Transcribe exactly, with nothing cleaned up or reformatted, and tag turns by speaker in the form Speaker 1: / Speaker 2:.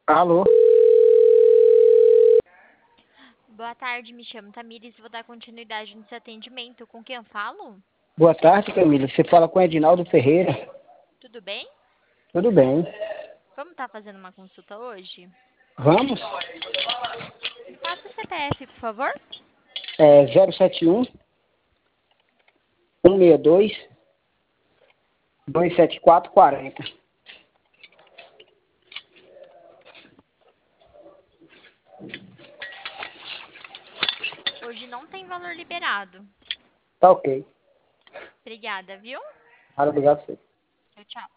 Speaker 1: Alô?
Speaker 2: Boa tarde, me chamo Tamires e vou dar continuidade no seu atendimento. Com quem eu falo?
Speaker 1: Boa tarde, Camila. Você fala com Edinaldo Ferreira.
Speaker 2: Tudo bem?
Speaker 1: Tudo bem.
Speaker 2: Vamos estar fazendo uma consulta hoje?
Speaker 1: Vamos?
Speaker 2: Me passa o C P F, por favor.
Speaker 1: É zero sete um, um seis dois, dois sete quatro quatro zero.
Speaker 2: Hoje não tem valor liberado.
Speaker 1: Tá ok.
Speaker 2: Obrigada, viu?
Speaker 1: Obrigado a você.
Speaker 2: Tchau, tchau.